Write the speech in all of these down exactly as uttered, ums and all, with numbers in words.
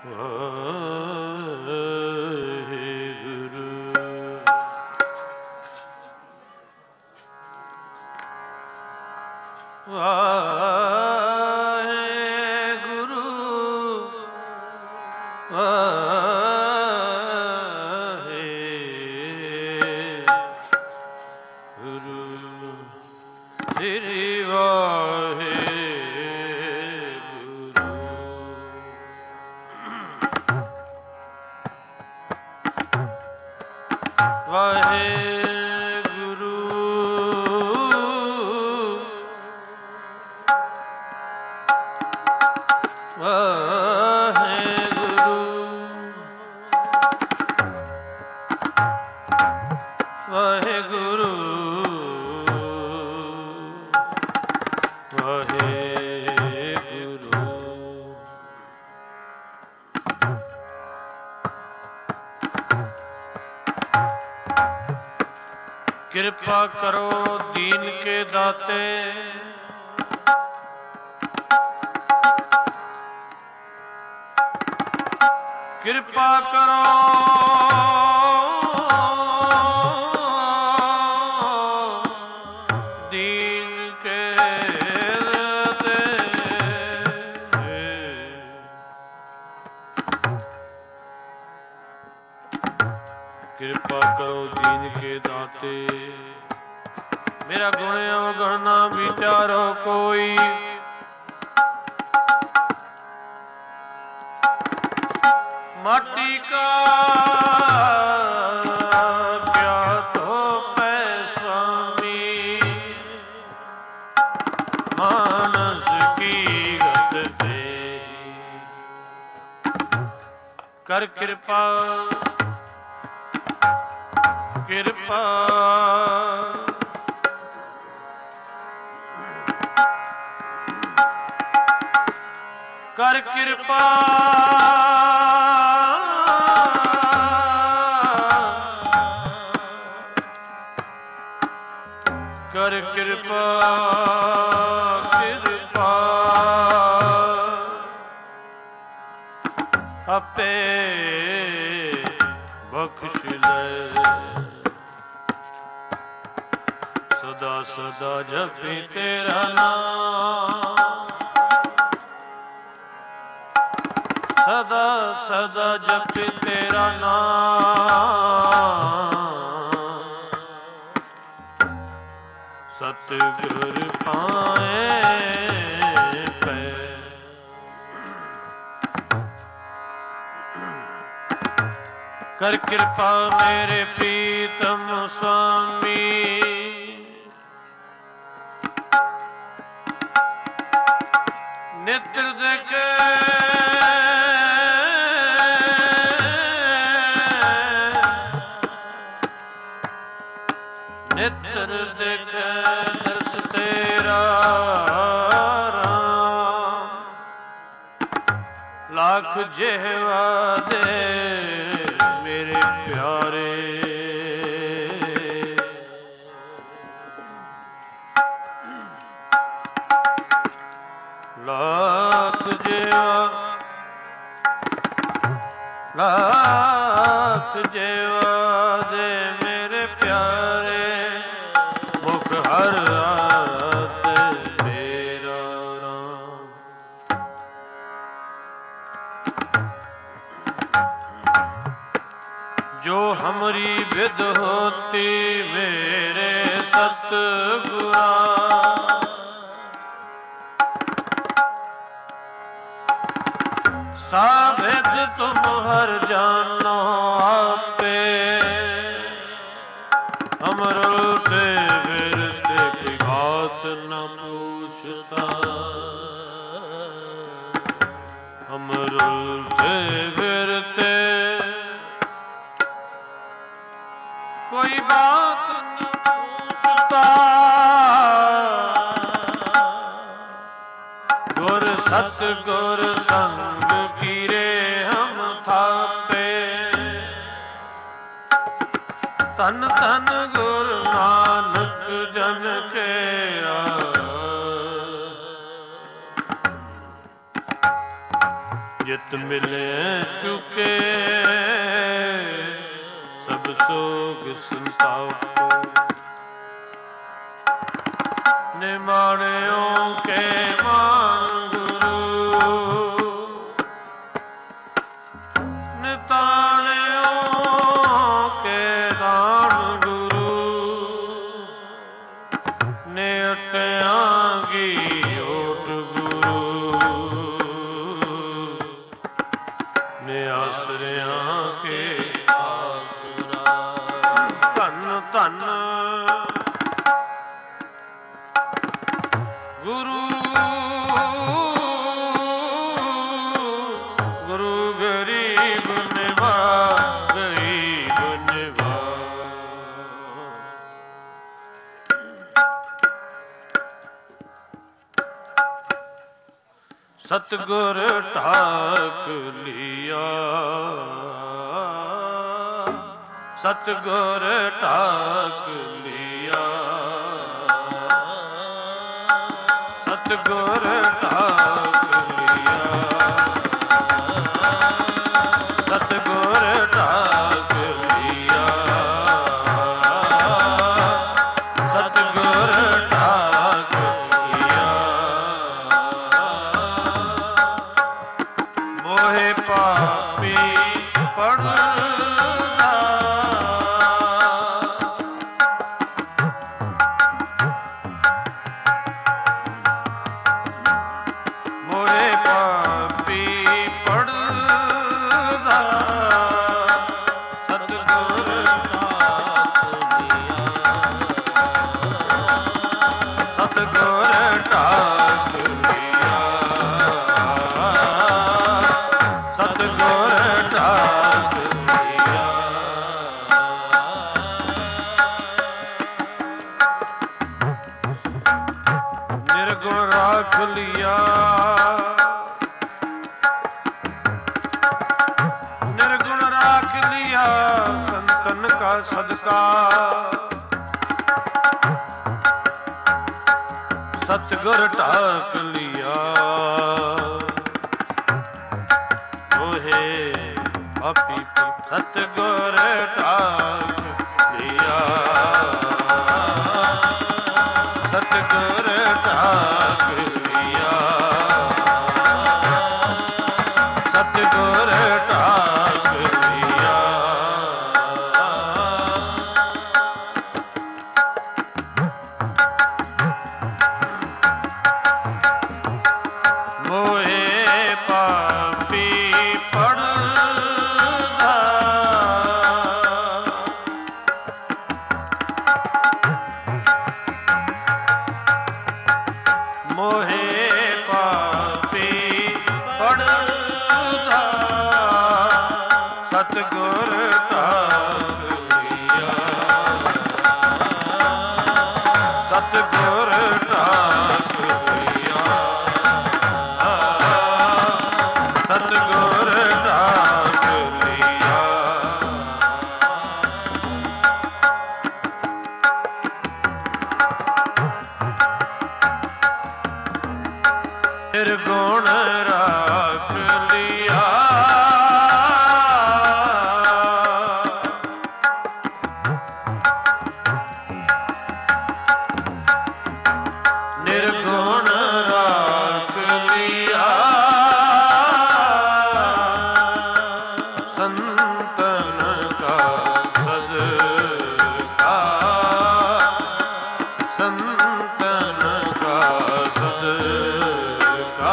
ਕਿਰਪਾ ਕਰੋ ਦੀਨ ਕੇ ਦਾਤੇ, ਕਿਰਪਾ ਕਰੋ ਦੀਨ ਕੇ ਦਾਤੇ, ਕਿਰਪਾ ਕਰੋ ਦੀਨ ਕੇ ਦਾਤੇ। मेरा गुण अवगुण ना विचारो कोई, माटी का क्या तो पै स्वामी, मानस की गत दे कर कृपा कृपा कर कृपा कर कृपा कृपा आपे बख्श ले, सदा सदा जपी तेरा नाम, सदा सदा जप तेरा नाम, सतगुर पाए पै। कर कृपा मेरे प्रीतम स्वामी, नित्य देखे नितर देख दर्श तेरा राम, लाख जेहवा दे मेरे प्यारे, लाख जेवा लाख जेवा दे मेरे प्यारे, मुख हर रात मेरा राम। जो हमारी विद होती मेरे सतगुरा, साभिद तुम हर जानो आपे, अमरुल ते विरते की बात न पूछता, अमरुल ते विरते कोई बात न पूछता, गुर सतगुर संग कीरे हम थापे, तन तन गुरु नानक जन केरा, जित ਮਿਲੇ ਚੁਕੇ ਸਭ ਸੋਗ ਸੰਤਾਪ ਨਿਮਾਣਿਓ ਕੇ ਮਾਨ ਗੁਰੂ ਨਿਤਾਣਿਓ ਕੇ ਦਾਨ ਗੁਰੂ ਨਿਅਟਿਆਂ ਕੀ ਓਟ ਗੁਰੂ ਨਿਆਸਰਿਆਂ ਕੇ ਆਸਰਾ ਧੰਨ ਧੰਨ ਗੁਰੂ ਗੁਰੂ ਗਰੀਬ ਨਿਵਾਜ ਗਰੀਬ ਨਿਵਾਜ ਸਤਿਗੁਰ ਢਾਕ ਲਿਆ ਸਤਿਗੁਰ ਢਾਕ ਲਿਆ ਸਤਿਗੁਰ ਢਾਕ ਲਿਆ ਸਤਿਗੁਰ ਢਾਕ ਲਿਆ ਸਤਿਗੁਰ ਢਾਕ ਲਿਆ ਮੋਹਿ ਪਾਪੀ ਪੜਦਾ ਮੋਹਿ ਪਾਪੀ ਪੜਦਾ ਸਤਿਗੁਰ ਢਾਕ ਲਿਆ ਸਤਿਗੁਰ ਢਾਕ ਲਿਆ ਸਤਿਗੁਰ ਢਾਕ ਲਿਆ ਨਿਰਗੁਣ ਰਾਖ ਲਿਆ ਨਿਰਗੁਣ ਰਾਖ ਲਿਆ ਸੰਤਨ ਕਾ ਸਦਕਾ ਸਤਿਗੁਰ ਢਾਕ ਲਿਆ ਓਹੇ ਆਪੀ ਸਤਿਗੁਰ ਢਾਕ ਲਿਆ ਸਤਿਗੁਰ ਢਾਕ ਲਿਆ ਸਤਿਗੁਰ ਢਾਕ ਲਿਆ ਮੋਹਿ ਪਾਪੀ ਪੜਦਾ ਮੋਹਿ ਪਾਪੀ ਪੜਦਾ ਸਤਿਗੁਰ ਢਾਕ ਲਿਆ ਸਤਿਗੁਰ ਢਾਕ ਲਿਆ ਸਤਿਗੁਰ ਢਾਕ ਲਿਆ ਨਿਰਗੁਣ ਰਾਖ ਲਿਆ ਨਿਰਗੁਣ ਰਾਖ ਲਿਆ ਸੰਤਨ ਕਾ ਸਦਕਾ ਸੰਤਨ ਕਾ ਸਦਕਾ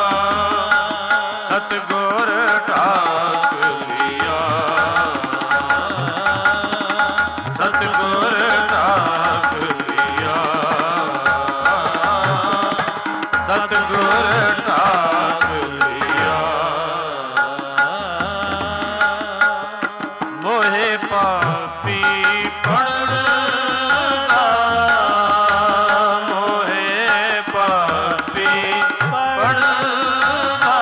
ਸਤਿਗੁਰ ਢਾਕ ਲਿਆ ਸਤਿਗੁਰ ਢਾਕ ਲਿਆ ਸਤਿਗੁਰ ਢਾਕ ਲਿਆ ਮੋਹਿ ਪਾਪੀ ਪੜਦਾ ਮੋਹਿ ਪਾਪੀ ਪੜਦਾ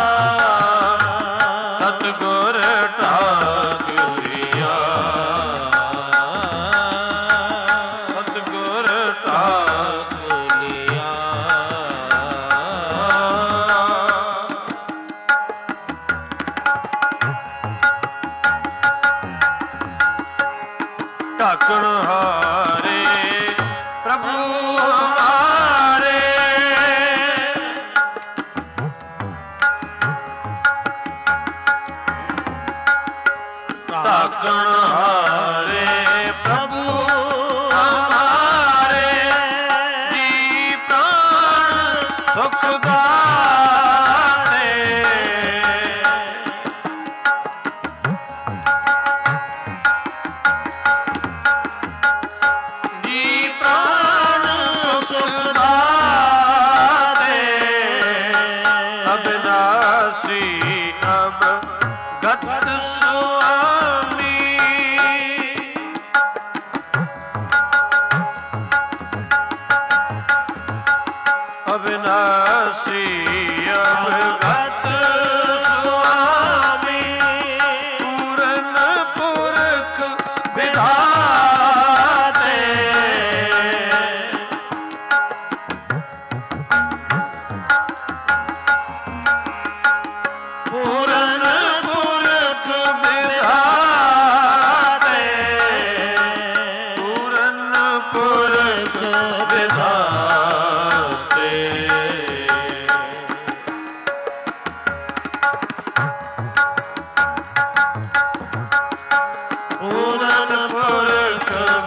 ਸਤਿਗੁਰ ਢਾਕ ਲਿਆ ਸਤਿਗੁਰ ਢਾਕ ਲਿਆ ਤਾਕਣ ਹਾਰੇ ਪ੍ਰਭੂ ਹਮਾਰੇ। ਤਾਕਣ ਹਾਰੇ ਪ੍ਰਭੂ ਹਮਾਰੇ। ਜੀ ਪ੍ਰਾਣ ਸੁਖ ਦਾਤੇ। ਜੀ ਪ੍ਰਾਣ ਸੁਖ ਦਾਤੇ। ਅਬਿਨਾਸੀ ਅਬ ਗਤ ਸੁਆਮੀ। ਅਬਿਨਾਸੀ ਅਬਗਤ ਸੁਆਮੀ। ਪੂਰਨ ਪੁਰਖ ਵਿਧਾਤੇ। ਪੂਰਨ ਪੁਰਖ ਵਿਧਾਤੇ। ਪੂਰਨ ਪੁਰਖ ਵਿਧਾਤੇ। ਪੂਰਨ ਪੁਰਖ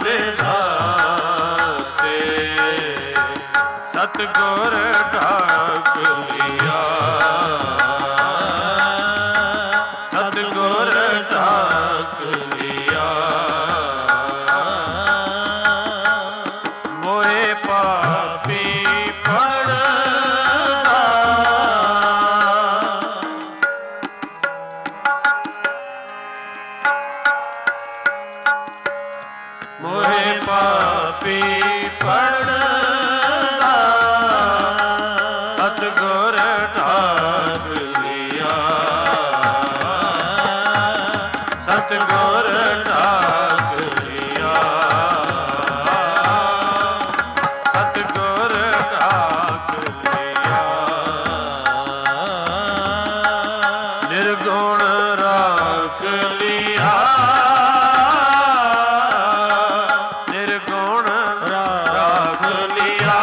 ਵਿਧਾਤੇ। ਸਤਿਗੁਰ ਢਾਕ ਲਿਆ। ਸਤਿਗੁਰ ਢਾਕ ਲਿਆ। ਮੋਏ ਪਾਪੀ ਪੜਦਾ। ਮੋਏ ਪਾਪੀ ਪੜਦਾ। ਸਤਿਗੁਰ ਢਾਕ ਲਿਆ। ਸਤਿਗੁਰ ਢਾਕ ਲਿਆ। ਸਤਿਗੁਰ ਢਾਕ ਲਿਆ। ਨਿਰਗੁਣ ਰਾਖ ਲਿਆ। ਨਿਰਗੁਣ ਰਾਖ ਲਿਆ।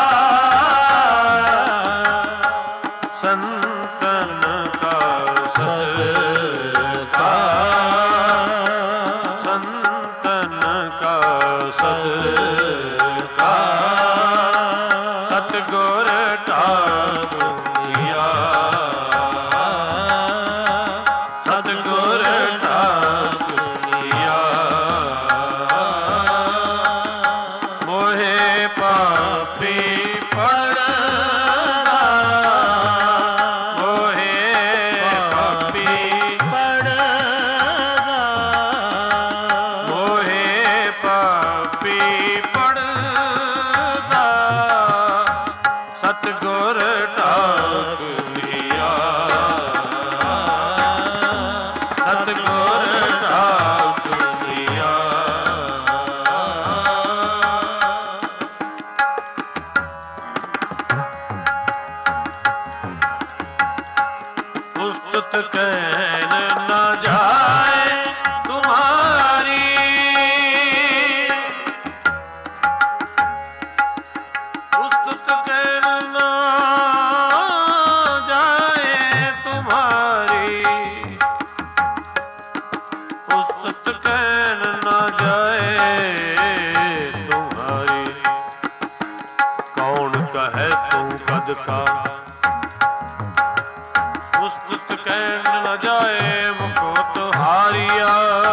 ਸੰਤਨ ਕਾ ਸਤਿਕਾਰ। ਸੰਤਨ ਕਾ ਸਤਿਕਾਰ। ਸਤਿਗੁਰ ਢਾਕ ਲਿਆ। ਸਤਿਗੁਰ ਢਾਕ ਲਿਆ। ਮੋਹੇ ਪਾਪੀ ਪੜਦਾ। ਮੋਹੇ ਪਾਪੀ ਪੜਦਾ। ਮੋਹੇ ਪਾਪੀ ਪੜਦਾ। ਸਤਿਗੁਰ ਢਾਕ ਲਿਆ। ਸਤਿਗੁਰ ਢਾਕ ਲਿਆ। ਉਸਤਤ ਕਹਿਨ ਨ ਜਾਏ ਤੁਮਾਰੀ। ਉਸਤਤ ਕਹਿਨ ਨ ਜਾਏ ਤੁਮਾਰੀ। ਉਸਤਤ ਕਹਿਨ ਨ ਜਾਏ ਤੁਮਾਰੀ। ਕੌਣ ਕਹੈ ਤੂੰ ਕਦ ਕਾ। ਉਸਤਤ ਕਹਿਨ ਨ ਜਾਏ ਮੁਕੋ ਤੁਹਾਰੀਆ।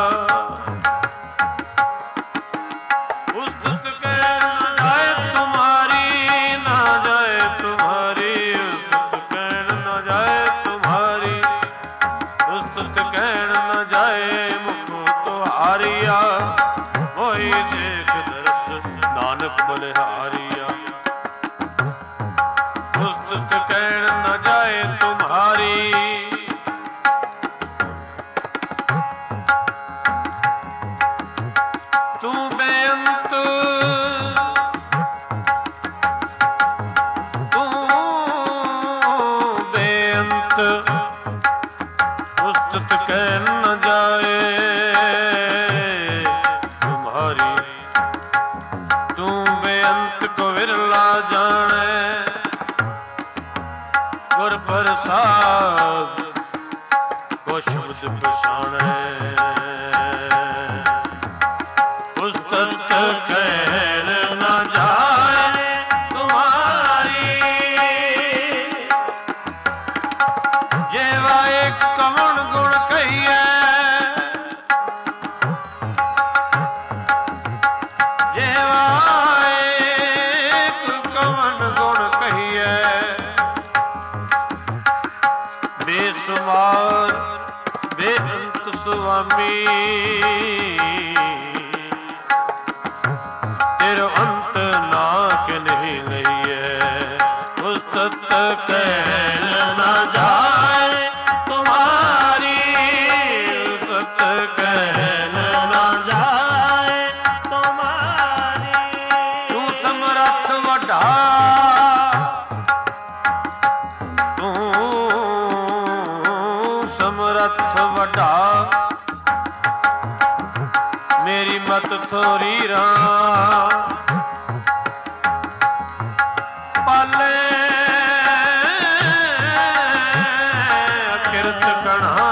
ਉਸਤਤ ਕਹਿਨ ਨ ਜਾਏ ਤੁਮਾਰੀ। ਨਾ ਜਾਏ ਤੁਮਾਰੀ। ਉਸਤਤ ਕਹਿਨ ਨ ਜਾਏ ਤੁਮਾਰੀ। ਉਸਤਤ ਕਹਿਨ ਨ ਜਾਏ ਮੁਕੋ ਤੁਹਾਰੀਆ। ਹੋਈ ਦੇਖ ਦਰਸ ਨਾਨਕ ਬਲਿਹਾਰੀਆ। ਉਸਤਤ ਕਹਿਨ ਨ ਜਾਏ ਤੁਮਾਰੀ। ਤੂੰ ਬੇਅੰਤ। ਤੂੰ ਬੇਅੰਤ। ਉਸਤਤ ਕਹਿਨ ਨ ਜਾਏ ਤੁਮਾਰੀ। ਰਾਗ ਕੋ ਸ਼ਬਦ ਪਛਾਣੈ ਉਸਤਤ ਕਹਿਣ ਨਾ ਜਾਏ ਤੁਮਾਰੀ ਜੇਵਾ ਇੱਕ ਕਵਣ ਗੁਣ ਕਹੀਐ ਬੇਸੁਮਾਰ ਬੇਅੰਤ ਸੁਆਮੀ ਤੇਰਾ ਅੰਤ ਨਾ ਕਿ ਨਹੀਂ ਲਈਐ ਉਸਤਤ ਕਹਿਣ ਨਾ ਜਾਏ ਤੁਮਾਰੀ ਉਸਤਤ ਕਹਿਣ ਨਾ ਜਾਏ ਤੁਮਾਰੀ ਤੂੰ ਸਮਰੱਥ ਵੱਡਾ ਸਮਰੱਥ ਵੱਡਾ ਮੇਰੀ ਮਤ ਥੋਰੀ ਰਾਂ ਪਾਲੇ ਅਕਿਰਤ ਕਣਾ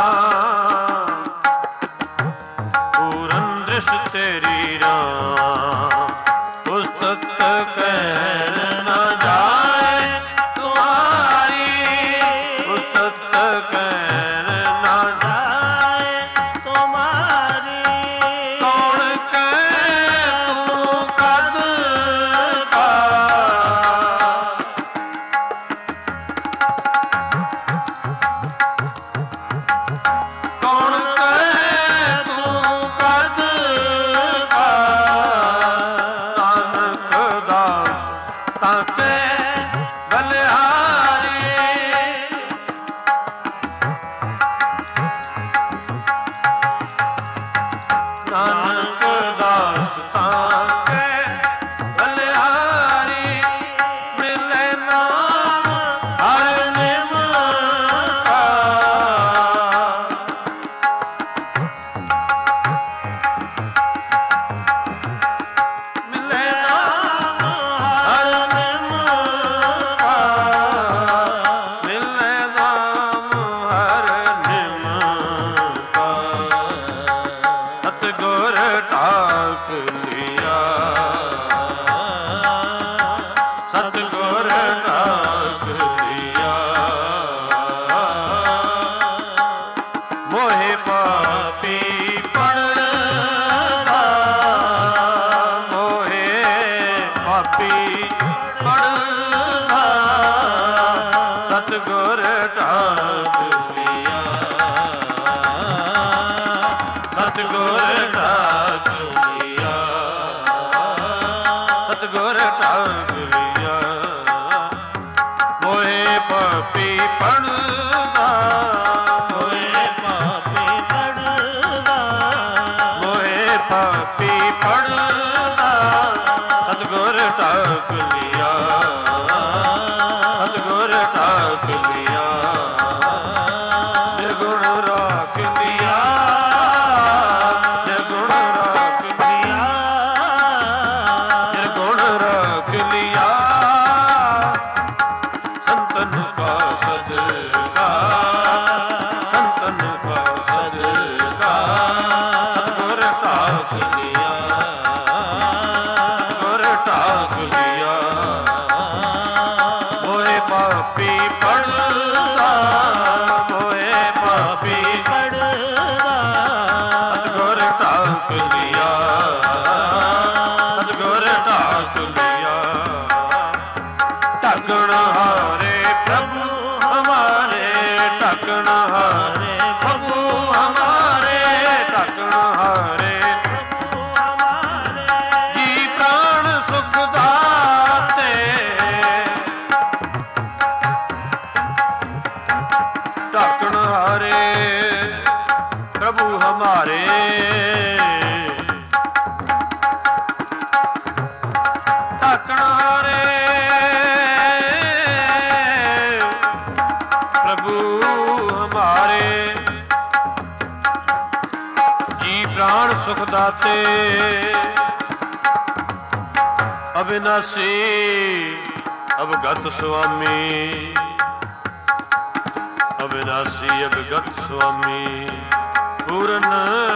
ਪੂਰਨ ਦ੍ਰਿਸ਼ ਤੇਰੀ ਰਾਂ ਉਸਤਤ ਕਹਿਣ ਨਾ ਜਾਏ ਤੁਮਾਰੀ ਉਸਤਤ ਕਹਿਣ ਨਾ ਜਾਏ ਤੁਮਾਰੀ ਕੌਣ ਕਹਿ ਤੂੰ ਕਦ ਕਾ ਕੌਣ ਕਹਿ ਤੂੰ ਕਦ ਕਾ ਨਾਨਕ ਦਾਸ ਤਾਂ ਕੇ ਬਲਿਹਾਰੀ ਨਾਨਕ ਦਾਸ ਤਾਂ ਕੇ ਬਲਿਹਾਰੀ ਮਿਲੇ ਨਾਮ ਹਰਿ ਨਿਮ ਕਾ ਮਿਲੇ ਨਾਮ ਹਰਿ ਨਿਮ ਕਾ ਮਿਲੇ ਨਾਮ ਹਰਿ ਨਿਮ ਕਾ ਸਤਿਗੁਰ ਢਾਕ ਲਿਆ ਸਤਿਗੁਰ ਢਾਕ ਲਿਆ ਮੋਹਿ ਪਾਪੀ ਪੜਦਾ ਮੋਹਿ ਪਾਪੀ ਪੜਦਾ ਸਤਿਗੁਰ ਢਾਕ ਲਿਆ ਸਤਿਗੁਰ ਢਾਕ ਲਿਆ ਸਤਿਗੁਰ ਢਾਕ ਲਿਆ ਮੋਹਿ ਪਾਪੀ ਪੜਦਾ ਮੋਹਿ ਪਾਪੀ ਪੜਦਾ ਮੋਹਿ ਪਾਪੀ ਪੜਦਾ ਸਤਿਗੁਰ ਢਾਕ ਲਿਆ ਸਤਿਗੁਰ ਢਾਕ ਲਿਆ ਨਿਰਗੁਣ ਰਾਖ ਲਿਆ ਨਿਰਗੁਣ ਰਾਖ ਲਿਆ ਨਿਰਗੁਣ ਰਾਖ ਲਿਆ ਸੰਤਨ ਕਾ ਸਦਕਾ ਸੰਤਨ ਕਾ ਸਦਕਾ ਸਤਿਗੁਰ ਢਾਕ ਲਿਆ ਗੁਰ ਢਾਕ ਲਿਆ ਮੋਹਿ ਪਾਪੀ ਪੜਦਾ ਮੋਹਿ ਪਾਪੀ ਪੜਦਾ ਸਤਿਗੁਰ ਢਾਕ ਲਿਆ ਸਤਿਗੁਰ ਢਾਕ ਲਿਆ ਢਾਕਣ ਹਾਰੇ ਪ੍ਰਭੂ ਹਮਾਰੇ ਢਾਕਣ ਹਾਰੇ ਪ੍ਰਭੂ ਹਮਾਰੇ ਢਾਕਣ ਹਾਰੇ ਪ੍ਰਭੂ ਹਮਾਰੇ ਜੀ ਪ੍ਰਾਣ ਸੁਖ ਦਾਤੇ ਢਾਕਣ ਹਾਰੇ ਪ੍ਰਭੂ ਹਮਾਰੇ ਢਾਕਣ ਹਾਰੇ ਪ੍ਰਭੂ ਹਮਾਰੇ ਜੀ ਪ੍ਰਾਣ ਸੁਖ ਦਾਤੇ ਅਬਿਨਾਸੀ ਅਵਗਤ ਸੁਆਮੀ ਅਵਿਨਾਸੀ ਅਭਿਗਤ ਸੁਆਮੀ ਪੂਰਨ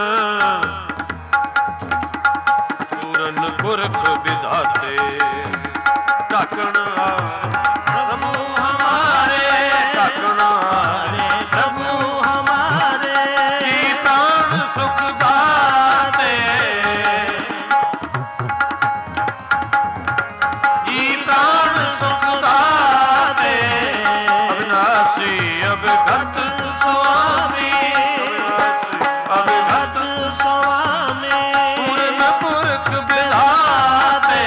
ਪੂਰਨ ਪੁਰਖ ਵਿਧਾਤੇ ਢਾਕਣ ਪ੍ਰਭੂ ਹਮਾਰੇ ਢਾਕਣ ਪ੍ਰਭੂ ਹਮਾਰੇ ਜੀ ਪ੍ਰਾਣ ਸੁਖ ਦਾਤੇ ਜੀ ਪ੍ਰਾਣ ਸੁਖ ਦਾਤੇ ਅਵਿਨਾਸੀ ਅਭਿਗਤ ਸੁਆਮੀ ਅਭਿਗਤ ਸੁਆਮੀ ਪੂਰਨ ਪੁਰਖ ਵਿਧਾਤੇ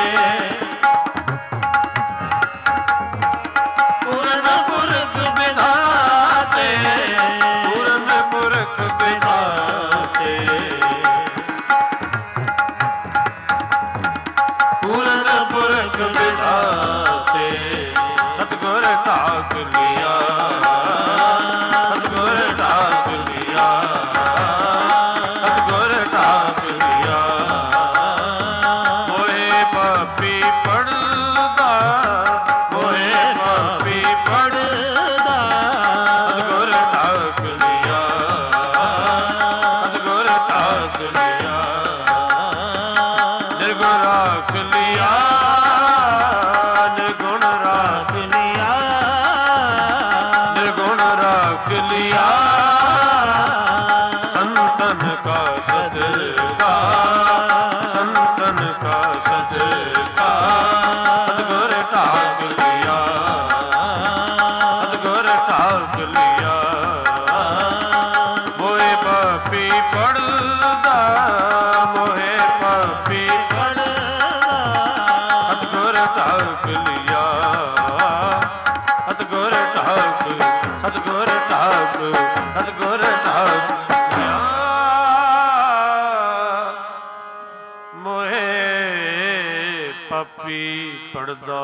ਪੂਰਨ ਪੁਰਖ ਵਿਧਾਤੇ ਪੂਰਨ ਪੁਰਖ ਵਿਧਾਤੇ ਪੂਰਨ ਪੁਰਖ ਵਿਧਾਤੇ ਸਤਿਗੁਰ ਢਾਕ ਲਿਆ ਸਤਿਗੁਰ ਢਾਕ ਲਿਆ ਸਤਿਗੁਰ ਢਾਕ ਲਿਆ ਮੋਏ ਪਾਪੀ ਪੜਦਾ ਮੋਏ ਪਾਪੀ ਪੜਦਾ ਸਤਿਗੁਰ ਢਾਕ ਲਿਆ ਸਤਿਗੁਰ ਢਾਕ ਲਿਆ ਨਿਰਗੁਣ ਰਾਖ ਲਿਆ ਨਿਰਗੁਣ ਰਾਖ ਲਿਆ ਨਿਰਗੁਣ ਰਾਖ ਲਿਆ ਸੰਤਨ ਕਾ ਸਦਕਾ ਸੰਤਨ ਕਾ ਸਦਕਾ ਸਤਿਗੁਰ ਢਾਕ ਲਿਆ ਸਤਿਗੁਰ ਢਾਕ ਲਿਆ ਮੋਏ ਪਾਪੀ ਪੜਦਾ ਮੋਏ ਪਾਪੀ ਪੜਦਾ ਸਤਿਗੁਰ ਢਾਕ ਲਿਆ ਸਤਿਗੁਰ ਢਾਕ ਸਤਿਗੁਰ ਢਾਕ ਸਤਿਗੁਰ ਢਾਕ ਲਿਆ ਮੋਏ ਪਾਪੀ ਪੜਦਾ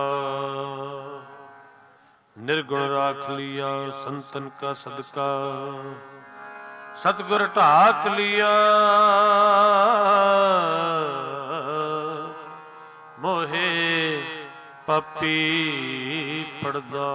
ਨਿਰਗੁਣ ਰਾਖ ਲਿਆ ਸੰਤਨ ਕਾ ਸਦਕਾ ਸਤਿਗੁਰ ਢਾਕ ਲਿਆ ਮੋਹੇ ਪਾਪੀ ਪੜਦਾ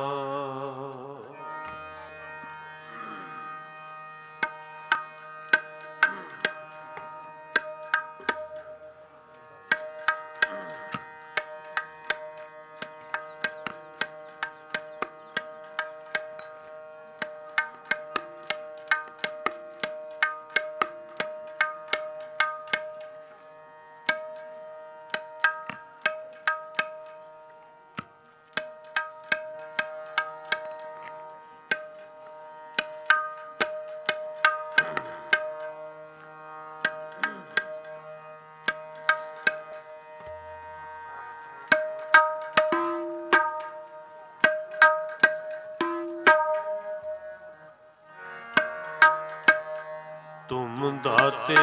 ਤੁਮ ਦਾਤੇ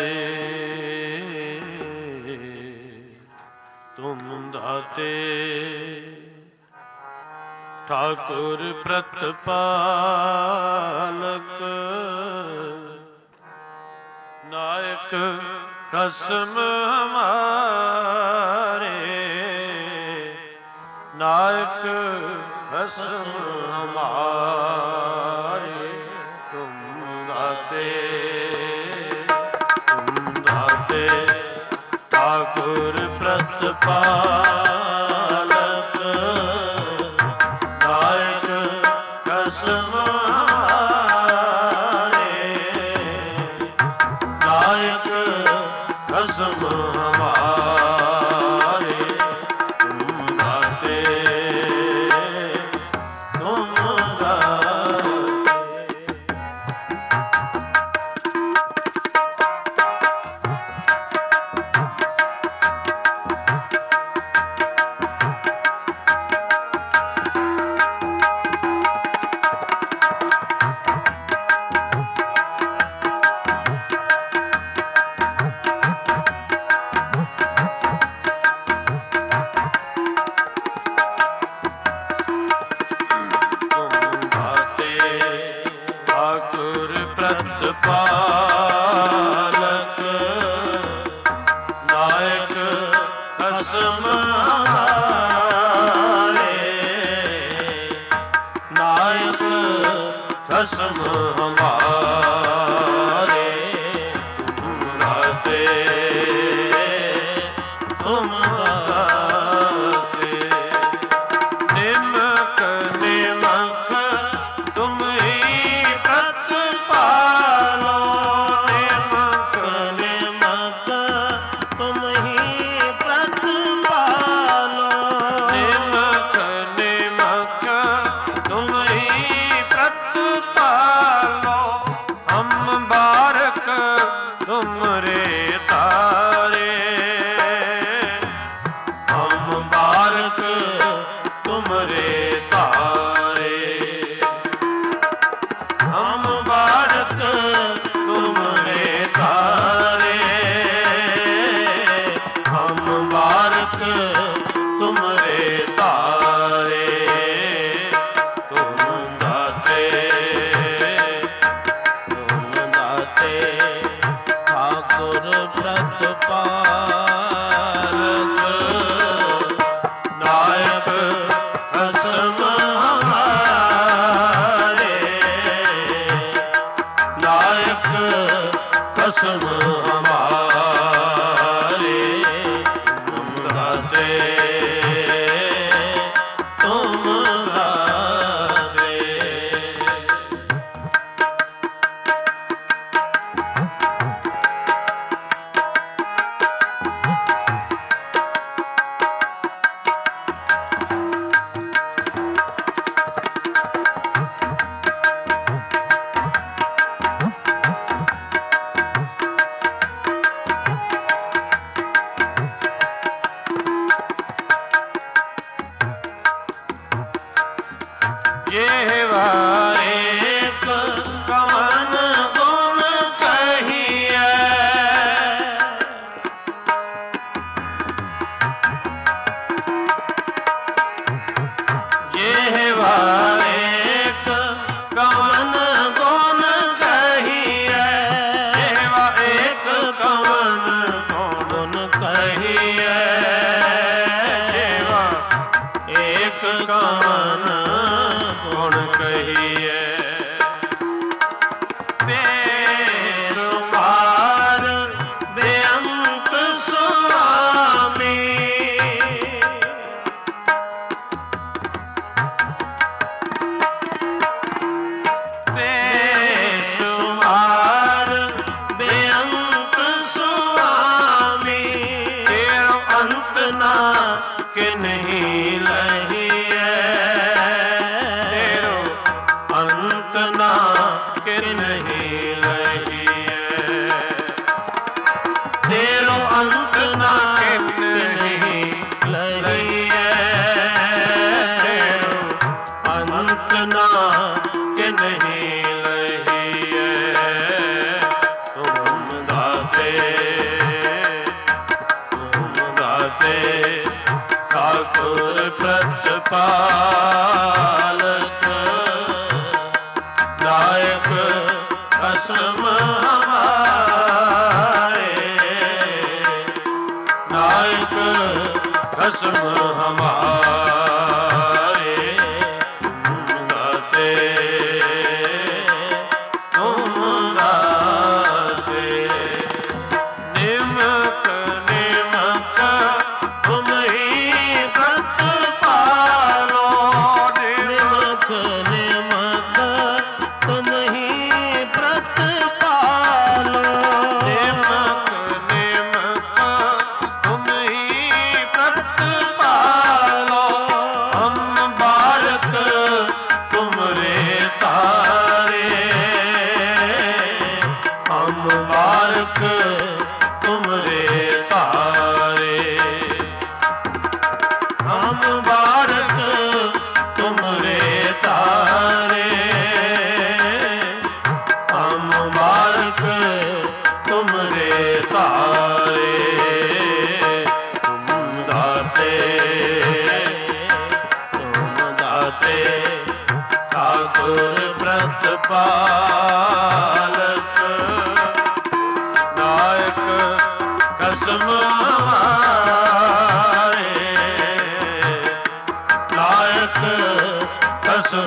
ਤੁਮ ਦਾਤੇ ਠਾਕੁਰ ਪ੍ਰਤਪਾਲਕ ਨਾਇਕ ਕਸਮ ਹਮਾਰੇ ਨਾਇਕ ਕਸਮ ਹਮਾਰੇ ਤੁਮ ਦਾਤੇ ਠਾਕੁਰ ਪ੍ਰਤਪਾਲਕ ਨਾਇਕ ਕਸਮ ਹਮਾਰੇ ਨਾਇਕ ਕਸਮ ਹਮਾਰੇ ਤੁਮ ਦਾਤੇ ਤੁਮ ਦਾਤੇ ਪ੍ਰਤਪਾਲਕ ਨਾਇਕ ਕਸਮ ਹਮਾਰੇ ਨਾਇਕ नायक कसम हमारे, तुम दाते तुम दाते। जेवा एक कवन गुण कहिए, जेवा एक कवन गुण कहिए, जेवा एक कवन गुण कहिए, जेवा एक कवन गुण कहिए। बेशुमार बेअंत स्वामी, बेशुमार बेअंत स्वामी, तेरा अंत ना के नहीं लहिए, अंत ना के नहीं लहिए, तेरो अंत ना के नहीं लहिए, तेरो अंत ना के नहीं लहिए। तुम दाते तुम दाते ठाकुर प्रतिपालक, नायक कसम हमारे, नायक कसम हमारे, तुम दाते तुम दाते। निमक निमक तुम ही प्रतिपालो, निमक निमक तुम ही प्रतिपालो, निमक निमक तुम ही प्रतिपालो। हम बालक तुमरे तारे, हम बालक तुमरे तारे, हम बालक तुमरे तारे, हम बालक तुमरे तारे। तुम दाते तुम दाते ठाकुर प्रतिपालक, नायक कसम हमारे, नायक कसम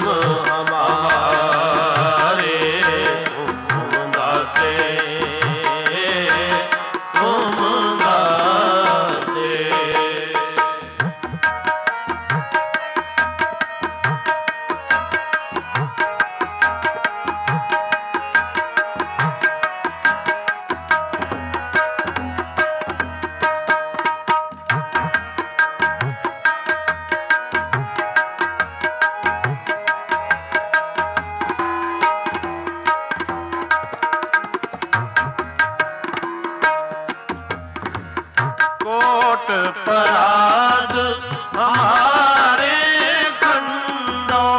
हमारे, तुम दाते तुम दाते। कोट पराध हमारे खंडो,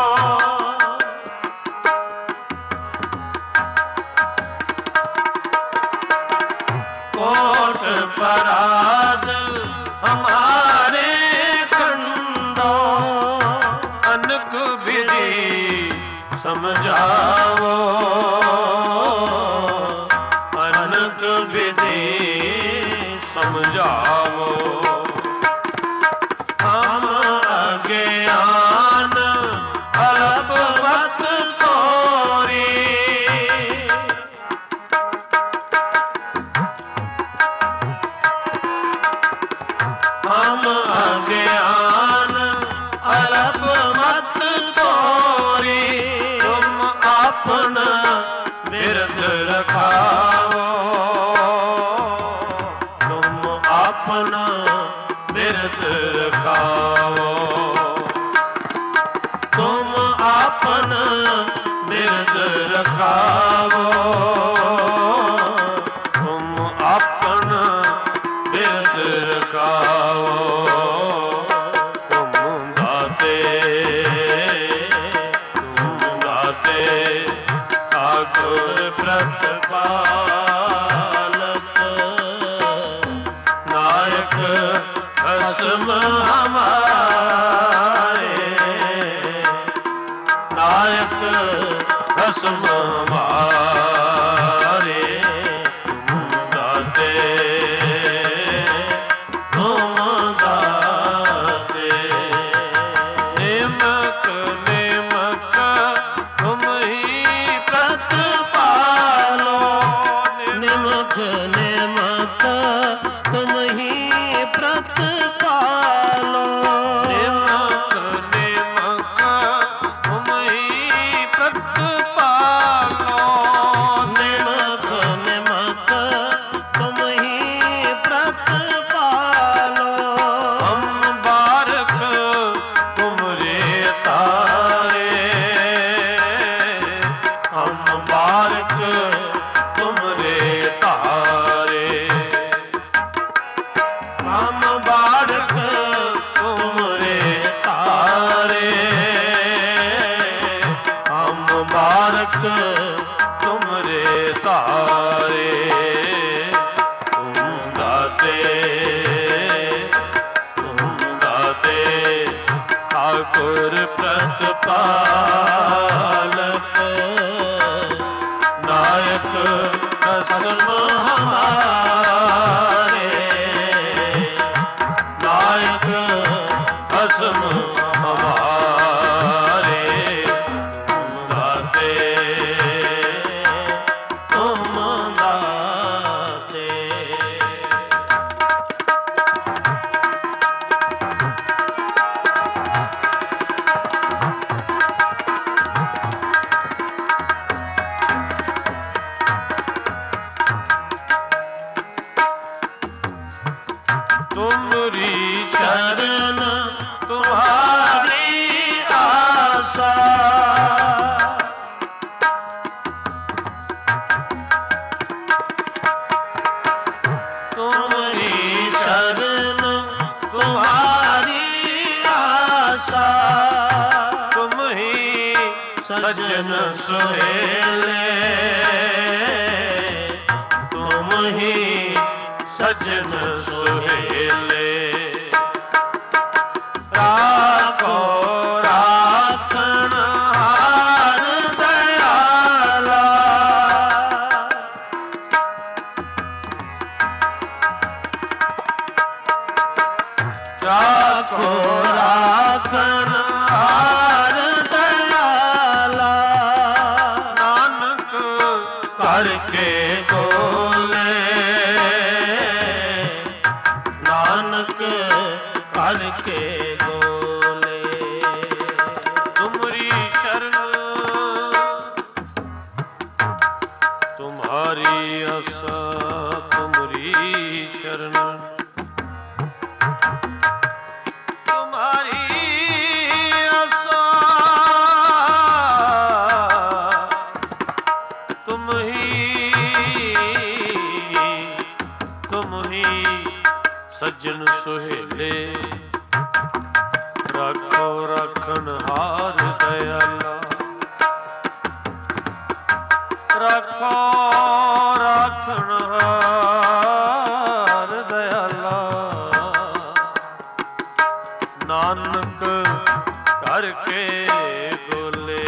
कोट पराध हमारे खंडो, अनक विधि समझाओ, अनक विधि समझाओ। हम अज्ञान अल्पवत तोरी, ਪ੍ਰਤਪਾਲਕ ਨਾਇਕ ਖਸਮ ਹਮਾਰੇ ਨਾਇਕ ਖਸਮ ਹਮਾਰੇ ਤੁਮ ਦਾਤੇ ਤੁਮ ਦਾਤੇ ਨਿਮਕ ਨਿਮਕ ਤੁਮ ਹੀ ਪ੍ਰਤਪਾਲੋ ਨਿਮਕ ਨਿਮਕ ਤੁਮ ਹੀ ਪ੍ਰਤਪਾਲੋ ਨਿਮਕ ਨਿਮਕ ਤੁਮ ਹੀ ਪ੍ਰਤਪਾਲੋ ਨਿਮਕ ਨਿਮਕ ਤੁਮ ਹੀ ਪ੍ਰਤਪਾਲੋ ਹਮ ਬਾਰਕ ਤੁਮਰੇ ਤਾਰੇ ਹਮ ਬਾਰਕ ਤੁਮਰੇ ਤਾਰੇ ਹਮ ਬਾਰਕ ਤੁਮਰੇ ਤਾਰੇ ਹਮ ਬਾਰਕ ਤੁਮਰੇ ਤਾਰੇ ਤੁਮ ਦਾਤੇ ਤੁਮ ਦਾਤੇ ठाकुर प्रतपालक नायक कसम हमारे नायक कसम हमारे तुम दाते तुम दाते ਤੁਮਰੀ शरण तुम्हारी आशा तुम्हारी शरण तुम्हारी आशा ਤੁਮ ਹੀ सज्जन सुहेले तुम ही सज्जन सुहेले राखो राखन हार दयाला राखो राखन हार दयाला ਨਾਨਕ करके बोले नानक करके बोले ਤੁਮਰੀ ਸ਼ਰਨ ਤੁਮਹਾਰੀ ਆਸਾ ਤੁਮਰੀ ਸ਼ਰਨ ਤੁਮਹਾਰੀ ਆਸਾ ਤੁਮ ਹੀ ਤੁਮ ਹੀ ਸੱਜਣ ਸੁਹੇਲੇ ਰਾਖੋ ਰਾਖਣ ਹਾਰ ਦਇਆਲਾ ਰਾਖੋ ਰਾਖਣ ਹਾਰ ਦਇਆਲਾ ਨਾਨਕ ਕਰਕੇ ਬੋਲੇ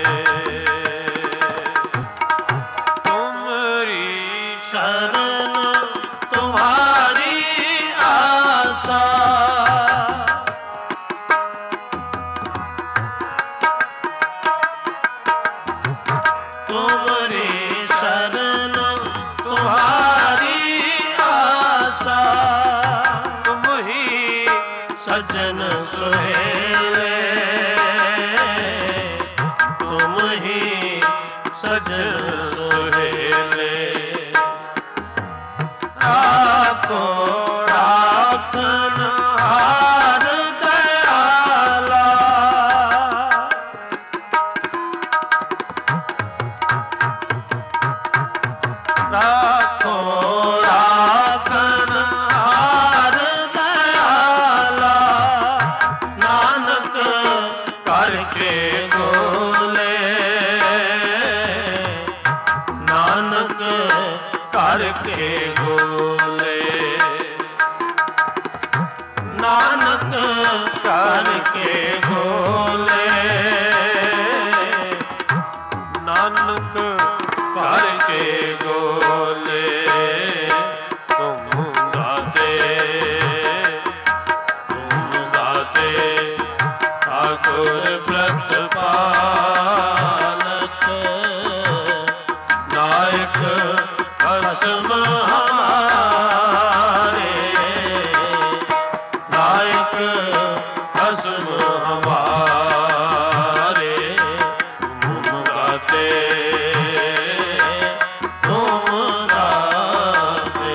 ਤੁਮਰੀ शरण तुम्हारी आशा तुम्हारी शरण तुम्हारी आशा ਤੁਮ ਹੀ सज्जन सुहेले तुम ही सज्जन सुहेले राखो राखन हार दयाला राखो राखन हार दयाला नानक करके बोले नानक ਨਾਨਕ ਕਰਕੇ ਗੋਲੇ ਨਾਨਕ ਕਰਕੇ ਗੋਲੇ ਨਾਨਕ ਕਰਕੇ ਗੋਲੇ ਤੁਮ ਦਾਤੇ ਤੁਮ ਦਾਤੇ ਠਾਕੁਰ ਪ੍ਰਤਪਾਲਕ ਨਾਇਕ ਅਸਮ ਹਮਾਰੇ ਨਾਇਕ ਅਸਮ ਹਮਾਰੇ ਤੁਮ ਦਾਤੇ ਤੁਮ ਦਾਤੇ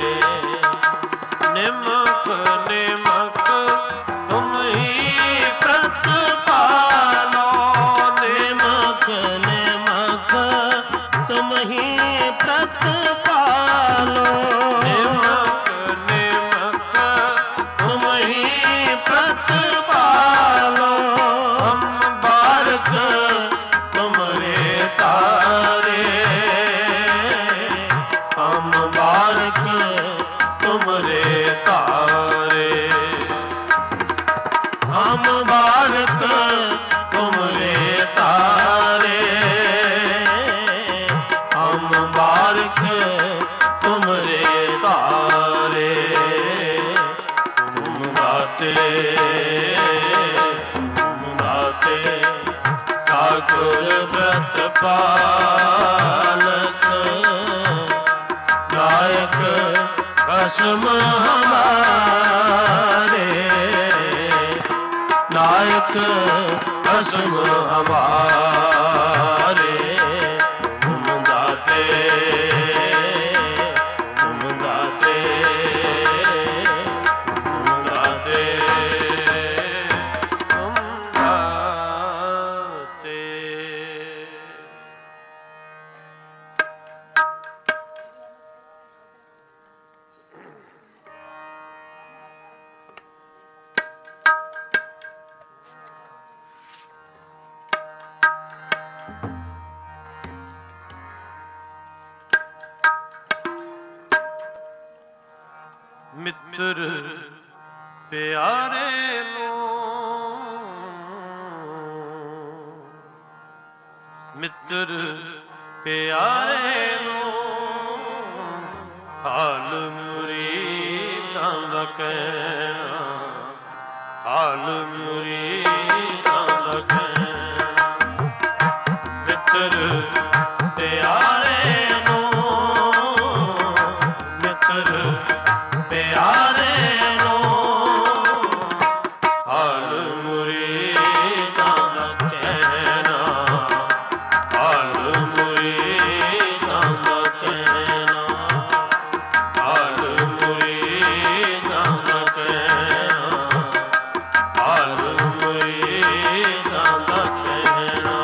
ਨਿਮਕ ਨਿਮਕ ਤੁਮ ਹੀ ਪ੍ਰਤਪਾਲੋ ਨਿਮਕ ਨਿਮਕ ਤੁਮ ਹੀ ਪ੍ਰਤਪਾਲੋ ਨਿਮਕ ਨਿਮਕ ਤੁਮ ਹੀ ਪ੍ਰਤਪਾਲੋ ਹਮ ਬਾਰਕ ਤੁਮਰੇ ਤਾਰੇ ਹਮ ਬਾਰਕ ਤੁਮਰੇ ਤਾਰੇ ਹਮ ਬਾਰਕ ਤੁਮਰੇ ਤਾਰੇ ਹਮ ਬਾਰਕ ਤੁਮਰੇ ਤਾਰੇ ਤੁਮ ਦਾਤੇ ਤੁਮ ਦਾਤੇ ਠਾਕੁਰ ਪ੍ਰਤਪਾਲਕ ਨਾਇਕ ਕਸਮ ਹਮਾਰੇ ਨਾਇਕ ਕਸਮ ਹਮਾਰੇ ਤੁਮ ਦਾਤੇ ਤੁਮ ਦਾਤੇ ਤੁਮ ਦਾਤੇ ਤੁਮ ਦਾਤੇ ਮਿੱਤਰ ਪਿਆਰੇ ਨੂੰ ਮਿੱਤਰ ਪਿਆਰੇ ਨੂੰ ਹਾਲ ਮੁਰੀਦਾਂ ਦਾ ਕਹਿਣਾ ਹਾਲ ਮੁਰੀਦਾਂ ਦਾ ਕਹਿਣਾ ਮਿੱਤਰ ਪਿਆਰੇ ਨੂੰ ਮਿੱਤਰ ਪਿਆਰੇ ਨੂੰ ਹਾਲ ਮੁਰੀਦਾਂ ਦਾ ਕਹਿਣਾ ਹਾਲ ਮੁਰੀਦਾਂ ਦਾ ਕਹਿਣਾ ਹਾਲ ਮੁਰੀਦਾਂ ਦਾ ਕਹਿਣਾ ਹਾਲ ਮੁਰੀਦਾਂ ਦਾ ਕਹਿਣਾ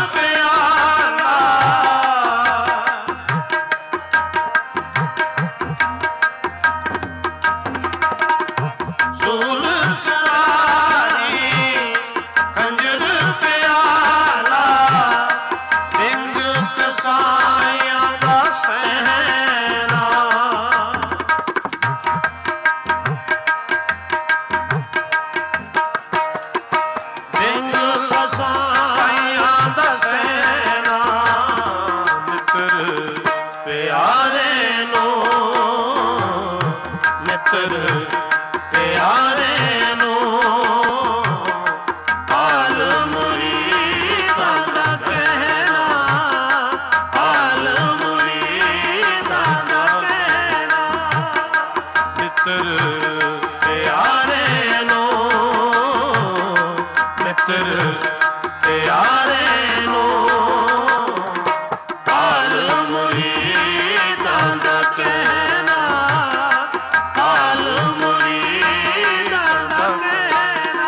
ਪਿਆਲਾ ਸੂਲ ਸਵਾਰੀ ਖੰਜਰ ਪਿਆਲਾ ਸਿੰਘ ਕਸਾਈਆਂ ਦਾ ਸਹਿਣਾ ਸਿੰਘ ਕਸਾਈਆਂ ਦਾ ਸਹਿਣਾ ਮਿੱਤਰ ਪਿਆਰੇ ਨੂੰ ਮਿੱਤਰ ਪਿਆਰੇ ਨੂੰ ਹਾਲ ਮੁਰੀਦਾਂ ਦਾ ਕਹਿਣਾ ਹਾਲ ਮੁਰੀਦਾਂ ਦਾ ਕਹਿਣਾ ਮਿੱਤਰ ਪਿਆਰੇ ਨੂੰ ਮਿੱਤਰ ਪਿਆਰੇ ਨੂੰ ਹਾਲ ਮੁਰੀਦਾਂ ਦਾ ਕਹਿਣਾ ਹਾਲ ਮੁਰੀਦਾਂ ਦਾ ਕਹਿਣਾ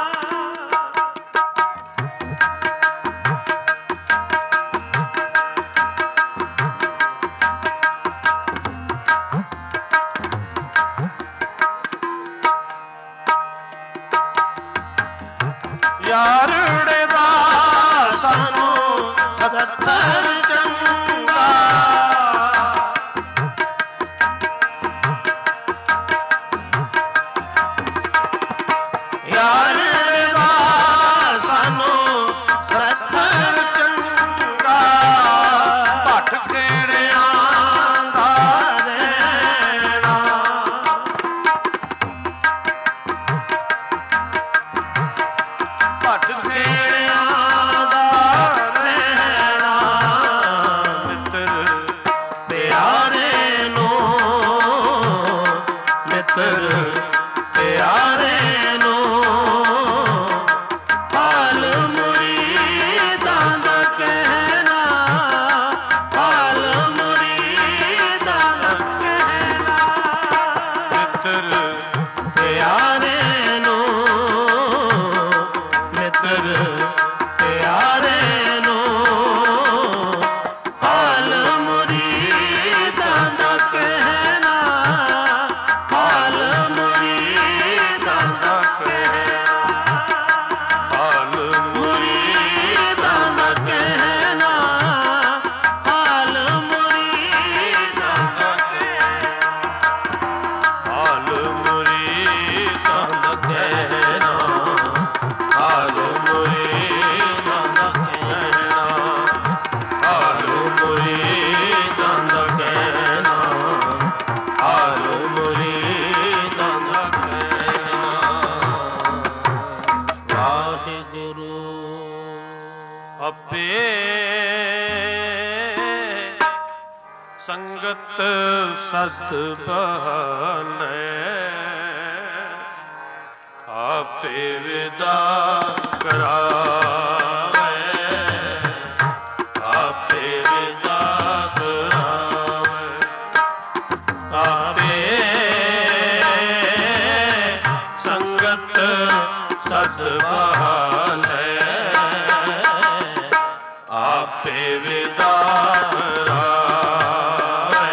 ਯਾਰੜੇ ਦਾ ਸਾਨੂੰ ਸਤਰ ਚੰਗਾ ਯਾਰੜੇ ਦਾ ਸਾਨੂੰ ਸਤਰ ਚੰਗਾ ਭੱਟ ਕਿਹੜਿਆਂ ਦਾ ਰਹਿਣਾ ਭੱਟ ਕਿਹੜਿਆਂ ਦਾ ਰਹਿਣਾ ਮਿੱਤਰ ਪਿਆਰੇ ਨੂੰ ਮਿੱਤਰ ਪਿਆਰੇ ਨੂੰ ਹਾਲ ਮੁਰੀਦਾਂ ਦਾ ਕਹਿਣਾ ਹਾਲ ਮੁਰੀਦਾਂ ਦਾ ਕਹਿਣਾ ਮਿੱਤਰ ਪਿਆਰੇ ਨੂੰ ਮਿੱਤਰ ਪਿਆਰੇ ਨੂੰ ਹਾਲ ਮੁਰੀਦਾਂ ਦਾ ਕਹਿਣਾ ਹਾਲ ਮੁਰੀਦਾਂ ਦਾ ਕਹਿਣਾ ਹਾਲ ਮੁਰੀਦਾਂ ਦਾ ਕਹਿਣਾ ਹਾਲ ਮੁਰੀਦਾਂ ਦਾ ਕਹਿਣਾ ਹਾਲ ਮੁਰੀਦਾਂ ਦਾ ਕਹਿਣਾ ਹਾਲ ਮੁਰੀਦਾਂ ਦਾ ਕਹਿਣਾ ਹਾਲ ਮੁਰੀਦਾਂ ਦਾ ਕਹਿਣਾ ਹਾਲ ਮੁਰੀਦਾਂ ਦਾ ਕਹਿਣਾ ਵਾਹਿਗੁਰੂ ਆਪੇ ਸੰਗਤ ਸਤ ਬਹਾਨੈ ਆਪੇ ਵਿਦਾ ਕਰਾਵੇ ਆਪੇ ਵਿਦਾ ਕਰਾਵੇ ਆਪੇ ਸੰਗਤ ਸਤ ਬਹਾਨੈ ਆਪੇ ਵਿਦਾ ਕਰਾਵੇ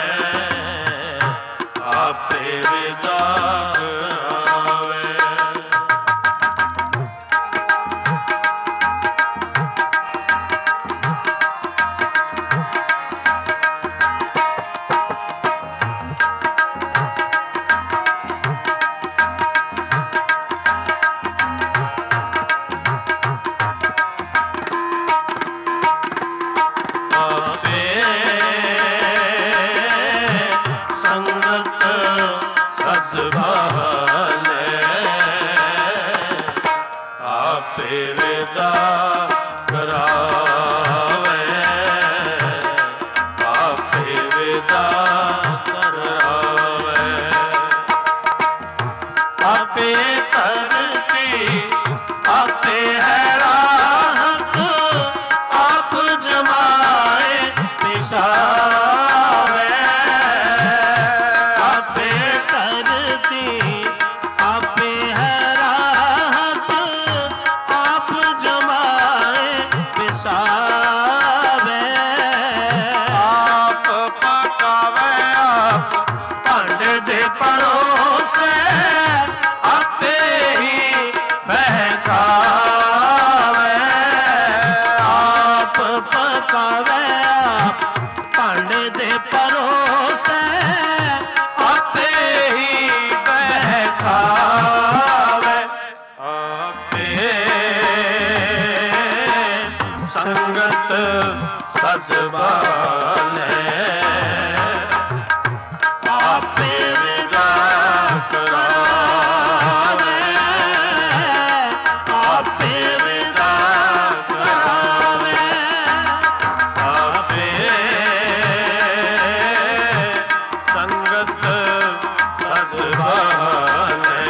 ਆਪੇ ਵਿਦਾ ਕਰਾਵੇ ਪਰੋਸੇ ਆਪੇ ਹੀ ਬਹਿਕਾਵੇ ਆਪ ਪਕਾਵੇ ਆਪ ਭਾਂਡੇ ਦੇ ਪਰੋਸੇ ਆਪੇ ਹੀ ਬਹਿਕਾਵੇ ਆਪੇ ਸੰਗਤ ਸਜ ਬਾਲੇ ਆਪੇ ਵਿਦਾ ਕਰਾਵੇ ਆਪੇ ਵਿਦਾ ਕਰਾਵੇ ਆਪੇ ਸੰਗਤ ਸਜ ਬਾਲੇ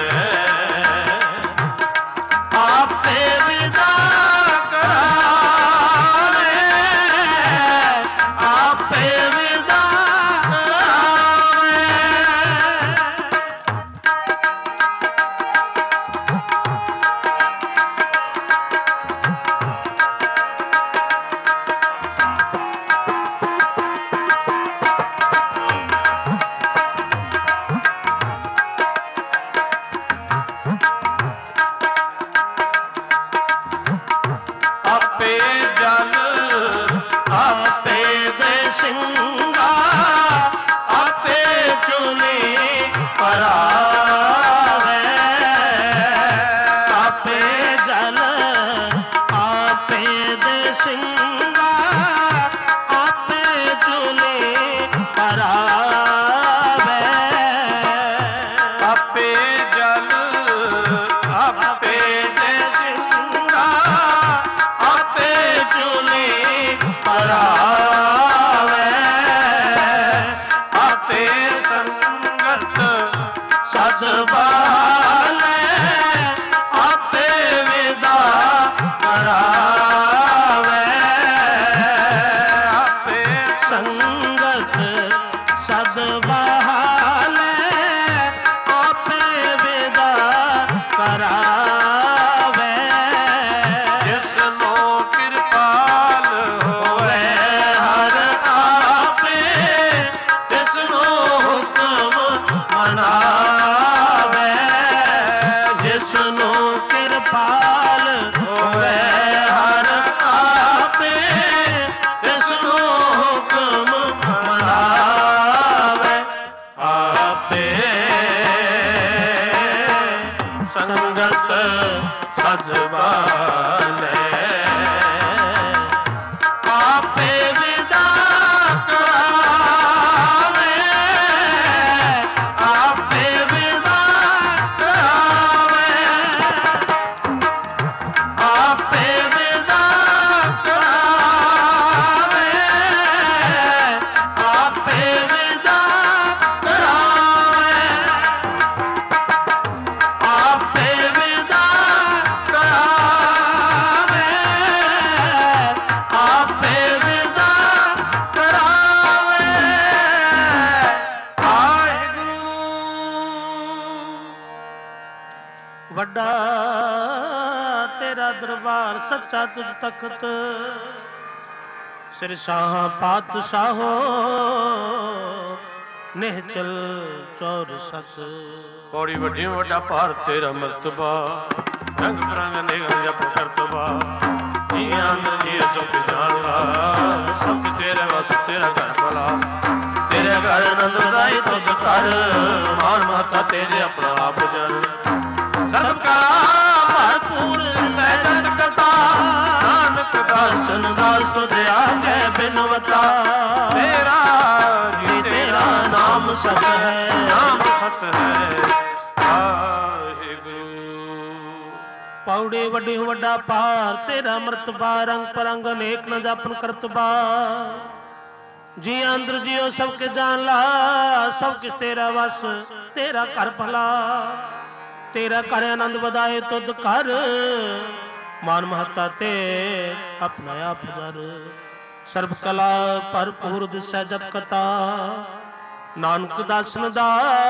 ਆਪੇ ਵਿਦਾ ਕਰਾਵੇ ਆਪੇ ਵਿਦਾ ਕਰਾਵੇ ਆਪੇ ਜਲ ਆਪੇ ਦੇ ਸਿੰਘਾ ਆਪੇ ਚੁਨੀ ਪਰਾਵੇ ਆਪੇ ਜਲ ਆਪੇ ਦੇ ਸਿੰਘਾ ਆਪੇ ਚੁਨੀ ਪਰਾਵੇ ਆਪੇ ਜਲ ਆਪੇ ਦੇ ਸਿੰਘਾ ਆਪੇ ਚੁਨੀ ਪਰਾਵੇ ਆਪੇ ਸੰਗਤ ਸਦ ਬਾਲੇ ਆਪੇ ਵਿਦਾ ਕਰਾਵੇ ਆਪੇ ਸੰਗਤ ਸਦ ਬਾਲੇ ਆਪੇ ਵਿਦਾ ਕਰਾਵੇ ਜਿਸ ਨੂੰ ਕਿਰਪਾਲ ਹੋਵੇ ਹਰ ਆਪੇ ਤਿਸ ਨੂੰ ਹੁਕਮ ਮਨਾਵੇ ਜਿਸ ਨੂੰ ਕਿਰਪਾਲ ਹੋਵੇ ਹਰ ਆਪੇ ਤਿਸ ਨੂੰ ਹੁਕਮ ਮਨਾਵੇ ਆਪੇ ਸੰਗਤ ਸਜ ਬਾਲੇ ਆਪੇ ਵਿਦਾ ਕਰਾਵੇ ਆਪੇ ਵਿਦਾ ਕਰਾਵੇ ਆਪੇ ਵਿਦਾ ਕਰਾਵੇ ਆਪੇ ਵਿਦਾ ਕਰਾਵੇ ਆਪੇ ਵਿਦਾ ਕਰਾਵੇ ਆਪੇ ਵਿਦਾ ਕਰਾਵੇ ਵਾਹਿਗੁਰੂ ਵੱਡਾ ਤੇਰਾ ਦਰਬਾਰ ਸੱਚਾ ਤੁਝ ਤਖਤ ਸਿਰ ਸ਼ਾਹ ਪਾਤਸ਼ਾਹੋ ਨਿਹਚਲ ਚੌਰ ਸਤ ਪੌੜੀ ਵੱਡੀ ਵੱਡਾ ਭਾਰ ਤੇਰਾ ਮਰਤਬਾ ਰੰਗ ਬਰੰਗ ਨਿਗਮ ਜਪ ਕਰਤਬਾ ਜੀਆਂ ਅੰਦਰ ਜੀ ਸੁਖ ਜਾਣਦਾ ਸਭ ਤੇਰੇ ਵਸ ਤੇਰਾ ਘਰ ਭਲਾ ਤੇਰੇ ਘਰ ਆਨੰਦ ਵਧਾਈ ਤੁਧ ਕਰ ਮਾਨ ਮਾਤਾ ਤੇਰੇ ਆਪਣਾ ਆਪ ਜਨ ਸਰਬ ਕਲਾ ਭਰਪੂਰ ਸਹਿਜਤ ਕਥਾ ਨਾਨਕ ਦਾਸਨ ਦਾਸ ਤੁਧ ਆਗੇ ਬਿਨਵਤਾ ਤੇਰਾ ਜੀ ਤੇਰਾ ਨਾਮ ਸਤ ਹੈ ਨਾਮ ਸਤ ਹੈ ਵਾਹਿਗੁਰੂ ਪੌੜੇ ਵੱਡੇ ਵੱਡਾ ਪਾਰ ਤੇਰਾ ਮਰਤਬਾ ਰੰਗ ਪਰੰਗ ਅਨੇਕ ਨ ਜਾਪਨ ਕਰਤਬਾ ਜੀ ਅੰਦਰ ਜਿਉ ਸਭ ਕੇ ਜਾਣ ਲਾ ਸਭ ਕਿਸ ਤੇਰਾ ਵਸ ਤੇਰਾ ਘਰ ਭਲਾ ਤੇਰਾ ਘਰ ਆਨੰਦ ਵਧਾਏ ਤੁਧ ਕਰ ਮਾਨ ਮਹੱਤਾ ਤੇ ਆਪਣਾ ਆਪ ਜਰ ਸਰਬ ਕਲਾ ਭਰਪੂਰ ਦਿਸੈ ਜਪ ਕਥਾ ਨਾਨਕ ਦਾਸਨ ਦਾ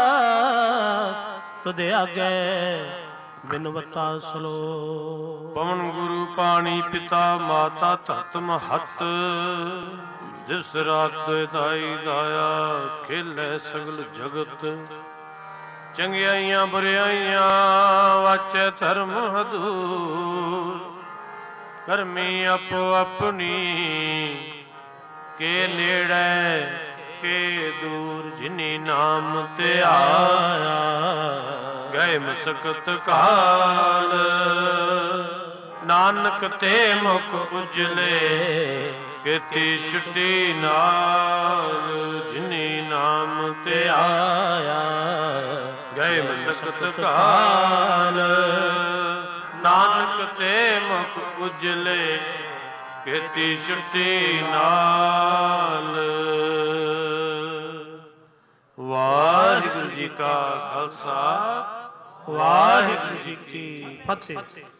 ਤੁਧ ਆਗੇ ਬਿਨਵਤਾ ਸਲੋ ਪਵਨ ਗੁਰੂ ਪਾਣੀ ਪਿਤਾ ਮਾਤਾ ਧਰਤ ਮਹੱਤ ਜਿਸ ਰਾਤ ਦਾਈ ਦਾਇਆ ਖੇਲੇ ਸਗਲ ਜਗਤ ਚੰਗਿਆਈਆਂ ਬੁਰਿਆਈਆਂ ਵਾਚੈ ਧਰਮ ਹਦੂਰ। ਕਰਮੀ ਆਪੋ ਆਪਣੀ ਕੇ ਨੇੜੇ ਕੇ ਦੂਰ। ਜਿਨੀ ਨਾਮ ਤੇ ਆਇਆ ਗਏ ਮੁਸਕਤ ਕਾਲ। ਨਾਨਕ ਤੇ ਮੁਖ ਉਜਲੇ ਕੀਤੀ ਛੁੱਟੀ ਨਾਲ। ਜਿਨੀ ਨਾਮ ਤੇ ਆਇਆ ਗਏ ਮੁਸਕਤ ਕਾਲ। ਨਾਨਕ ਤੇ ਮੁਖ ਉਜਲੇ ਕੀਤੀ ਛੁੱਟੀ ਨਾਲ। ਵਾਹਿਗੁਰੂ ਜੀ ਕਾ ਖਾਲਸਾ, ਵਾਹਿਗੁਰੂ ਜੀ ਕੀ ਫਤਿਹ।